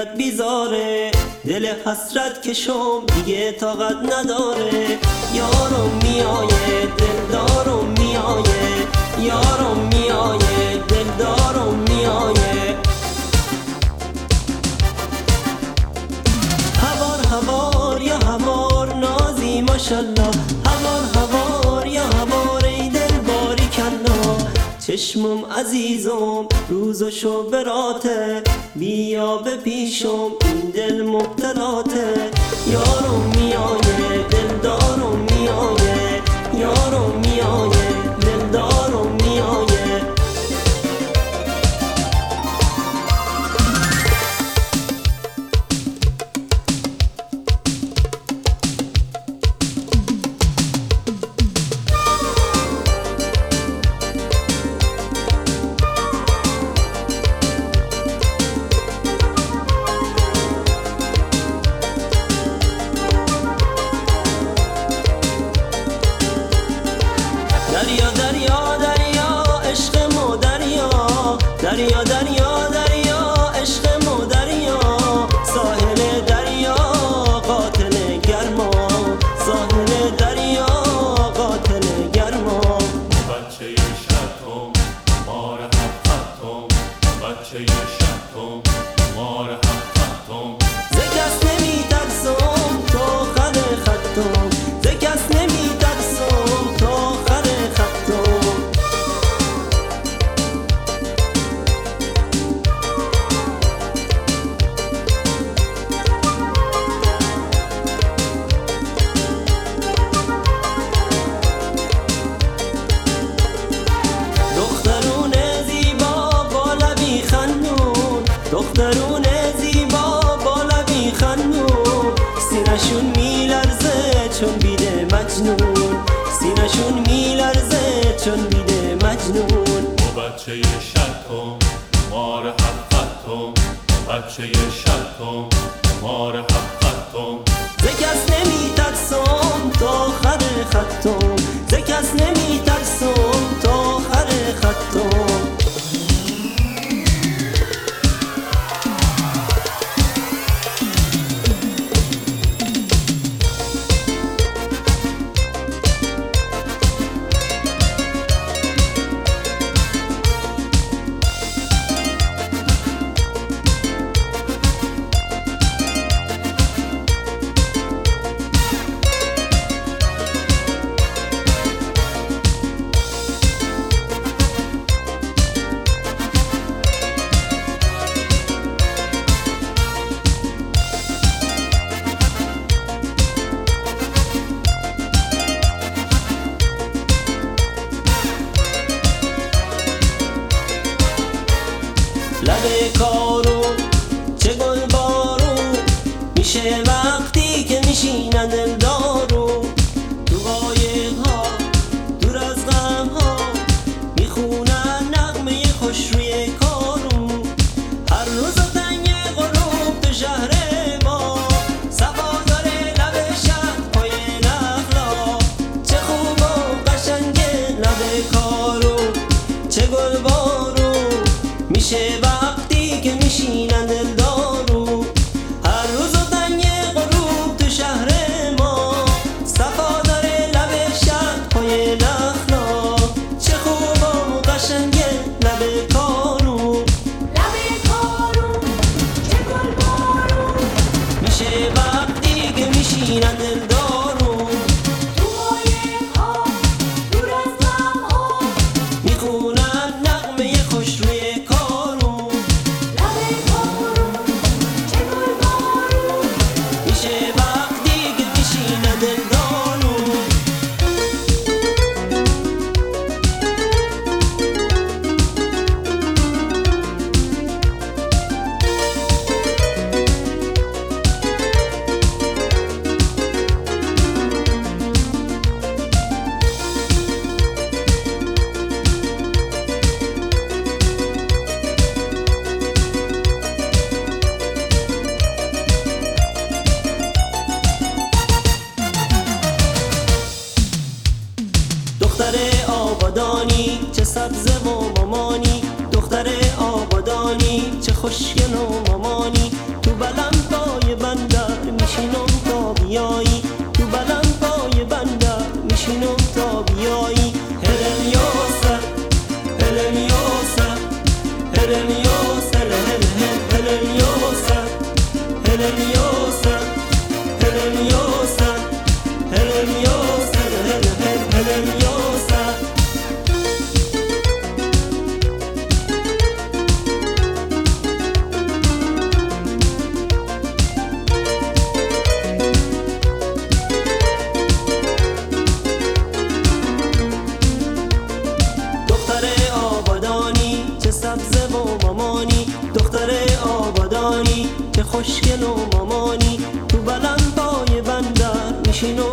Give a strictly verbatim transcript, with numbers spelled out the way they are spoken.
دلت بیزاره، دل حسرت کشم دیگه طاقت نداره. یارم میایه دلدارم میایه، یارم میایه دلدارم میایه. هوار هوار یا هوار نازی ماشالله، هوار هوار یا هوار ای دل باری کلا. چشمم عزیزم روز و شو براته، بیا به پیشم این دل مبتلاته. یارم میایه دلدارم میایه، یارم میایه دلدارم میایه. دریا دریا دریا عشق مو دریا، دریا دریا دریا عشق مو دریا. ساحل دریا قاتل گرما، ساحل دریا قاتل گرما. بچه شبتم مار هفتم، بچه شبتم مار هفتم. ز کس نمی ترسم تا خد خطم، ز کس نمی ترسم تا خد خطم. دخترون زیبا با لبی خندون، دخترون زیبا با لبی خندون. سینشون میلرزه چون بیده مجنون، سینشون میلرزه چون بیده مجنون. بچه شبتم مار هفتم، بچه شبتم مار هفتم. ز کس نمی ترسم تا خد خطم، ز کس نمی ترسم تا خد خطم. لب کارو چه گل بارو میشه وقتی که میشینن دلدارو. تو قایق ها دور از غم ها میخونن نغمه خوش روی کارو. هر روز و تنگ غروب تو شهر ما، صفا داره لب شهر پای نخلا. چه خوب و قشنگه لب کارو چه گل بارو میشه وقتی که میشینن دلدارو. هر روز و تنگ غروب تو شهر ما، صفا داره لب شهر پای نخلا. چه خوب و قشنگه لب کارو، لب کارو چه گل بارو میشه وقتی که میشینن دلدارو. تو قایق ها دور از غم ها میخونن نغمه خوش روی کارو. لب کارو چه گل بارو میشه وقتی که میشینن دلدارو. دختر آبادانی چه سبزه و مامانی، دختر آبادانی چه خوشگل و مامانی. تو سامانی تو بلند پای بندر میشین و